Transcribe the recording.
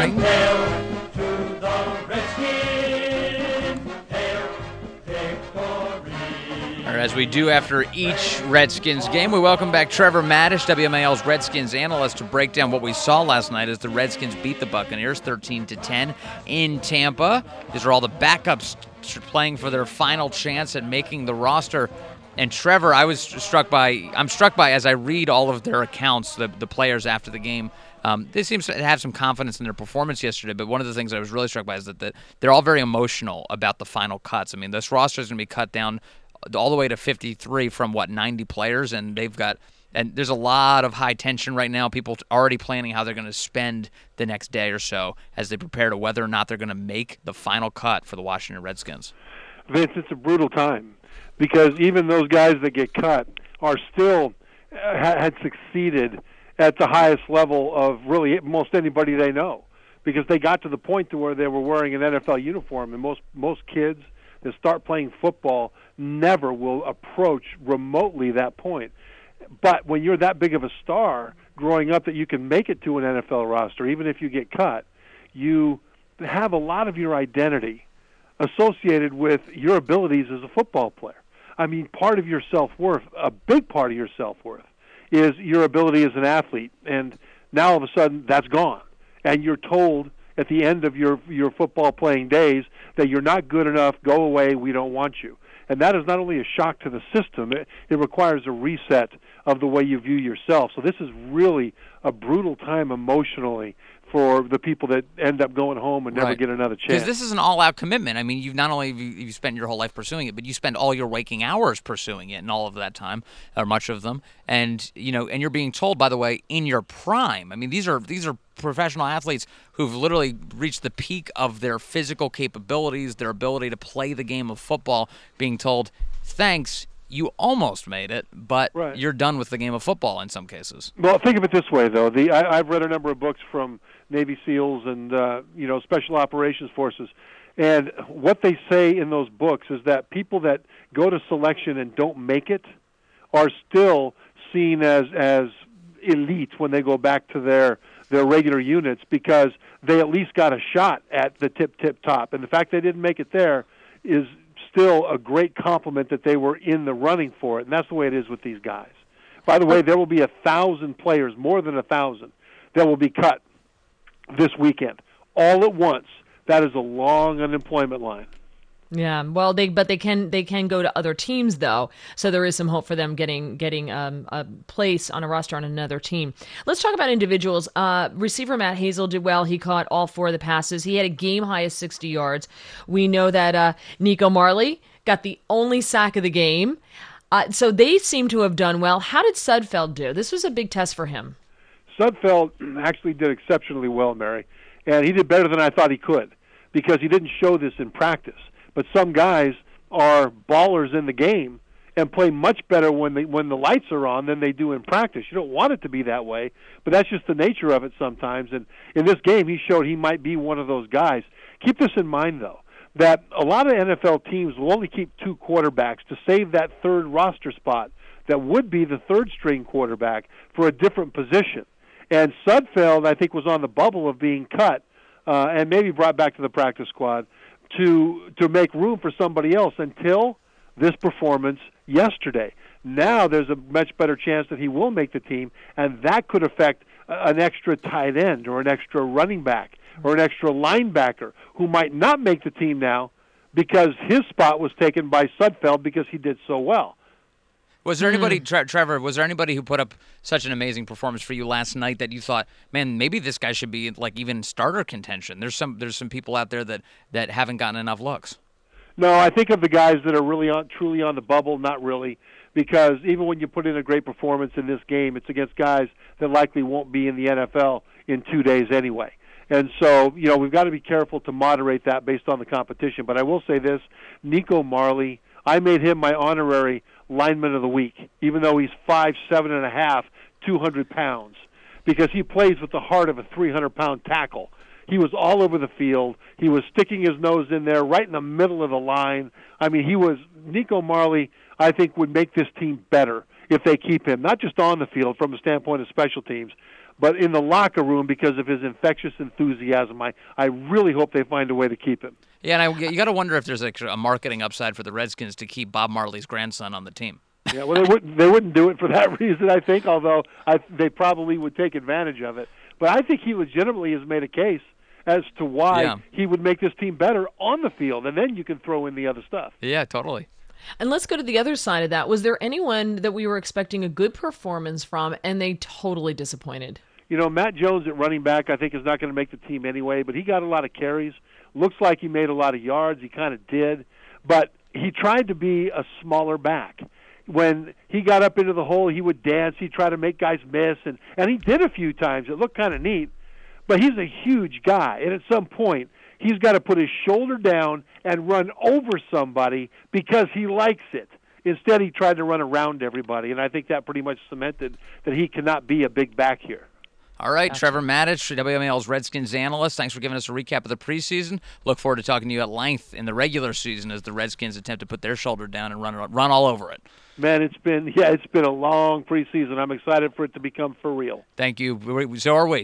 morning. Hail to the Redskins, hail victory. Or as we do after each Redskins game, we welcome back Trevor Mattish, WMAL's Redskins analyst, to break down what we saw last night as the Redskins beat the Buccaneers 13-10 in Tampa. These are all the backups playing for their final chance at making the roster. And Trevor, I'm struck by as I read all of their accounts, the players after the game. They seem to have some confidence in their performance yesterday, but one of the things I was really struck by is that they're all very emotional about the final cuts. I mean, this roster is going to be cut down all the way to 53 from 90 players, and there's a lot of high tension right now. People already planning how they're going to spend the next day or so as they prepare to whether or not they're going to make the final cut for the Washington Redskins. Vince, it's a brutal time because even those guys that get cut are still had succeeded at the highest level of really most anybody they know, because they got to the point to where they were wearing an NFL uniform, and most kids that start playing football never will approach remotely that point. But when you're that big of a star growing up that you can make it to an NFL roster, even if you get cut, you have a lot of your identity associated with your abilities as a football player. I mean, part of your self-worth, a big part of your self-worth, is your ability as an athlete. And now all of a sudden that's gone. And you're told at the end of your football playing days that you're not good enough, go away, we don't want you. And that is not only a shock to the system, it requires a reset of the way you view yourself. So this is really a brutal time emotionally for the people that end up going home and never get another chance. Because this is an all-out commitment. I mean, you've not only you spent your whole life pursuing it, but you spend all your waking hours pursuing it, and all of that time, or much of them. And and you're being told, by the way, in your prime. I mean, these are professional athletes who've literally reached the peak of their physical capabilities, their ability to play the game of football, being told, thanks, you almost made it, but you're done with the game of football in some cases. Well, think of it this way, though. I've read a number of books from Navy SEALs and Special Operations Forces, and what they say in those books is that people that go to selection and don't make it are still seen as elite when they go back to their regular units, because they at least got a shot at the tip top. And the fact they didn't make it there is still a great compliment that they were in the running for it, and that's the way it is with these guys. By the way, there will be 1,000 players, more than 1,000, that will be cut this weekend, all at once. That is a long unemployment line. Yeah, well, they can go to other teams though, so there is some hope for them getting a place on a roster on another team. Let's talk about individuals. Receiver Matt Hazel did well. He caught all 4 of the passes. He had a game high of 60 yards. We know that Nico Marley got the only sack of the game. So they seem to have done well. How did Sudfeld do? This was a big test for him. Sudfeld actually did exceptionally well, Mary, and he did better than I thought he could, because he didn't show this in practice. But some guys are ballers in the game and play much better when the lights are on than they do in practice. You don't want it to be that way, but that's just the nature of it sometimes. And in this game, he showed he might be one of those guys. Keep this in mind, though, that a lot of NFL teams will only keep 2 quarterbacks to save that third roster spot that would be the third-string quarterback for a different position. And Sudfeld, I think, was on the bubble of being cut and maybe brought back to the practice squad to make room for somebody else until this performance yesterday. Now there's a much better chance that he will make the team, and that could affect an extra tight end or an extra running back or an extra linebacker who might not make the team now because his spot was taken by Sudfeld because he did so well. Was there anybody, Trevor, was there anybody who put up such an amazing performance for you last night that you thought, man, maybe this guy should be like even starter contention? There's some people out there that haven't gotten enough looks. No, I think of the guys that are truly on the bubble, not really, because even when you put in a great performance in this game, it's against guys that likely won't be in the NFL in 2 days anyway. And so, we've got to be careful to moderate that based on the competition. But I will say this, Nico Marley, I made him my honorary lineman of the week, even though he's 5'7.5", 200 pounds, because he plays with the heart of a 300-pound tackle. He was all over the field. He was sticking his nose in there right in the middle of the line. I mean, Nico Marley, I think, would make this team better if they keep him, not just on the field from a standpoint of special teams, But in the locker room, because of his infectious enthusiasm, I really hope they find a way to keep him. Yeah, and you got to wonder if there's a marketing upside for the Redskins to keep Bob Marley's grandson on the team. Yeah, well, they wouldn't do it for that reason, I think, although they probably would take advantage of it. But I think he legitimately has made a case as to why he would make this team better on the field, and then you can throw in the other stuff. Yeah, totally. And let's go to the other side of that. Was there anyone that we were expecting a good performance from, and they totally disappointed? You know, Matt Jones at running back, I think, is not going to make the team anyway, but he got a lot of carries. Looks like he made a lot of yards. He kind of did. But he tried to be a smaller back. When he got up into the hole, he would dance. He'd try to make guys miss, and he did a few times. It looked kind of neat. But he's a huge guy, and at some point, he's got to put his shoulder down and run over somebody because he likes it. Instead, he tried to run around everybody, and I think that pretty much cemented that he cannot be a big back here. All right, Trevor Maddich, WMAL's Redskins analyst. Thanks for giving us a recap of the preseason. Look forward to talking to you at length in the regular season as the Redskins attempt to put their shoulder down and run all over it. Man, it's been a long preseason. I'm excited for it to become for real. Thank you. So are we.